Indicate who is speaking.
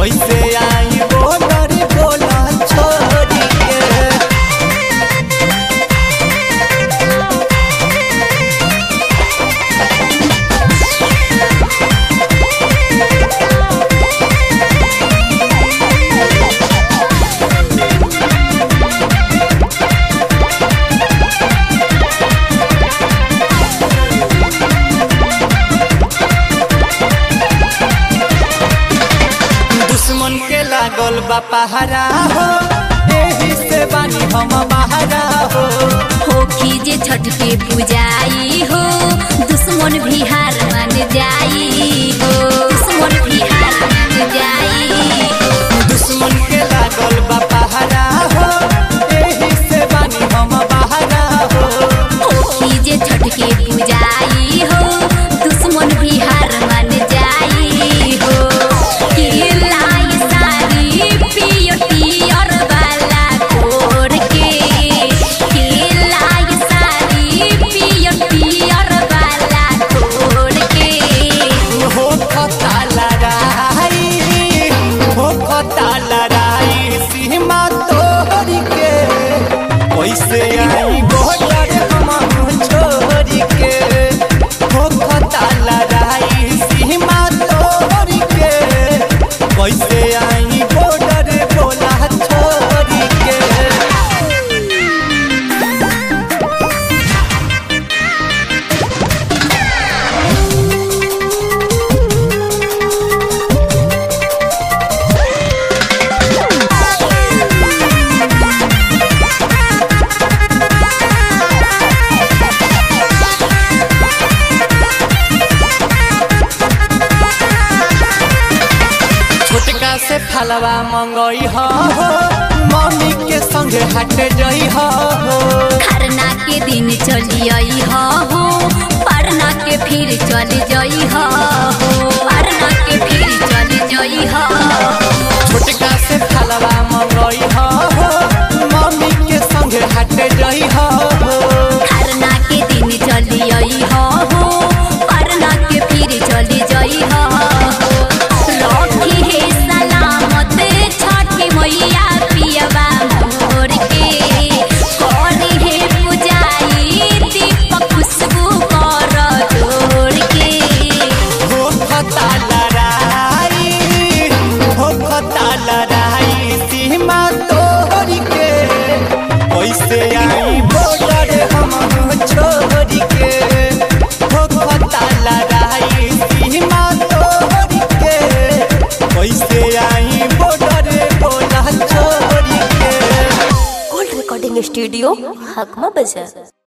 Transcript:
Speaker 1: कैसे आई बॉर्डर बोला छोड़ी के। दुश्मन के लागल बा पहरा हो, एही से बानी हम बहरा हो
Speaker 2: खीजे छठ के पूजाई हो, दुश्मन भी हार मान जाई हो, दुश्मन भी हार मान जाई हो।
Speaker 1: दुश्मन के लागल बा पहरा हो, एही से बानी हम बहरा हो
Speaker 2: खीजे छठ के पूजाई हो, दुश्मन भी हार मान जाई हो। लाई सारी पियर पियर वाला घोर के लाई सारी पियर पियर वाला घोर के
Speaker 1: हो खता लड़ाई सीमा तोड़ के कैसे आई बॉर्डर हम छोड़ के। हो खता लड़ाई सीमा तोड़ के कैसे आई बॉर्डर बोला छोड़ के। छोटका से फलवा मंगई हो, मम्मी के संगे हट जई हो।
Speaker 2: खरना के दिन चली आई हो, परना के फिर चली जाई हो, परना के फिर चली जाई हो।
Speaker 1: छोटका से फलवा मंगई हो, मम्मी के संगे हट जई हो।
Speaker 2: खरना के दिन चली आई हो, परना के फिर चली जाई हो। रखी है सलामत छठी मैया पियवा मोर के, करी है पुजाई दीपक खुशबू कर जोड़ के।
Speaker 1: हो खता लड़ाई सीमा तोड़ के कैसे आई बॉर्डर हम छोड़ के। हो खता लड़ाई सीमा तोड़ के कैसे आई बॉर्डर बोला छोड़ के।
Speaker 3: गोल्ड रिकॉर्डिंग स्टूडियो हकमा बाजार।